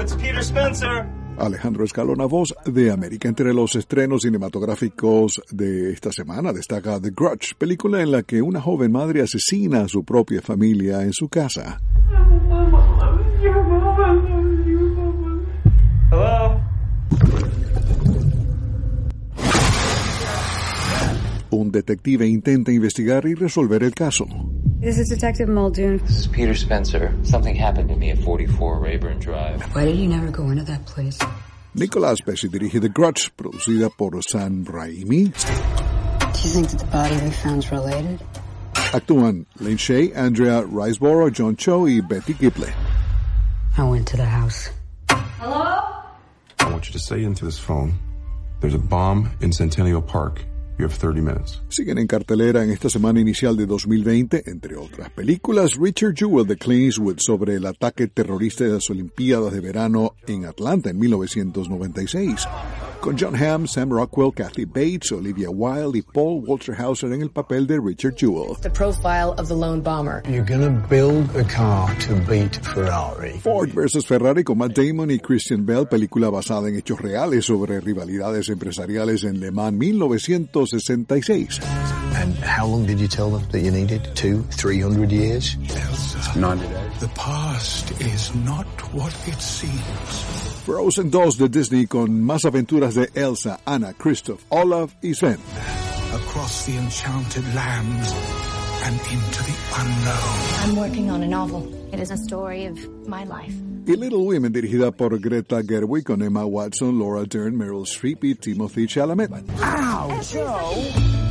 it's Peter Spencer. Alejandro Escalona, Voz de América. Entre los estrenos cinematográficos de esta semana destaca The Grudge, película en la que una joven madre asesina a su propia familia en su casa. Hello? Un detective intenta investigar y resolver el caso. This is Detective Muldoon. This is Peter Spencer. Something happened to me at 44 Rayburn Drive. Why did you never go into that place? Nicolas Pesci dirige The Grudge, producida por Sam Raimi. Do you think that the body we found is related? Actúan Lin Shaye, Andrea Riseborough, John Cho y Betty Gibley. I went to the house. Hello? I want you to say into this phone, there's a bomb in Centennial Park. You have 30 minutes. Siguen en cartelera en esta semana inicial de 2020, entre otras películas, Richard Jewell de Clint Eastwood sobre el ataque terrorista de las Olimpiadas de Verano en Atlanta en 1996, con John Hamm, Sam Rockwell, Kathy Bates, Olivia Wilde y Paul Walter Hauser en el papel de Richard Jewell. The profile of the lone bomber. You're gonna build a car to beat Ferrari. Ford vs. Ferrari con Matt Damon y Christian Bale, película basada en hechos reales sobre rivalidades empresariales en Le Mans 1966. And how long did you tell them that you needed? 200, 300 years? Elsa, 90 days. the past is not what it seems. Frozen 2 de Disney con más aventuras de Elsa, Anna, Kristoff, Olaf y Sven. Across the enchanted lands and into the unknown. I'm working on a novel. It is a story of my life. Y Little Women, dirigida por Greta Gerwig con Emma Watson, Laura Dern, Meryl Streep y Timothée Chalamet. Ow, Joe!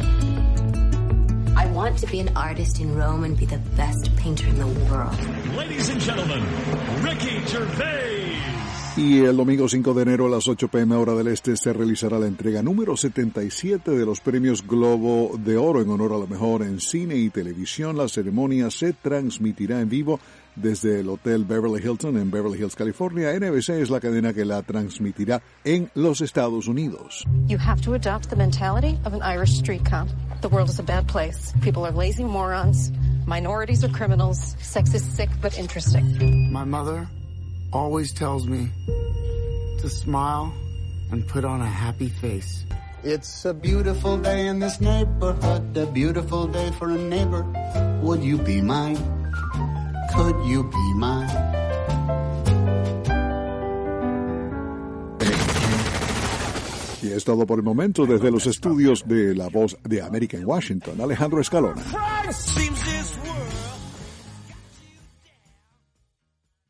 I want to be an artist in Rome and be the best painter in the world. Ladies and gentlemen, Ricky Gervais. Y el domingo 5 de enero a las 8 p.m. hora del este se realizará la entrega número 77 de los premios Globo de Oro en honor a lo mejor en cine y televisión. La ceremonia se transmitirá en vivo desde el Hotel Beverly Hilton en Beverly Hills, California. NBC es la cadena que la transmitirá en los Estados Unidos. You have to adopt the mentality of an Irish street cop. The world is a bad place. People are lazy morons. Minorities are criminals. Sex is sick but interesting. My mother always tells me to smile and put on a happy face. It's a beautiful day in this neighborhood, a beautiful day for a neighbor. Would you be mine? Could you be mine? Y es todo por el momento desde los estudios de La Voz de América en Washington. Alejandro Escalona.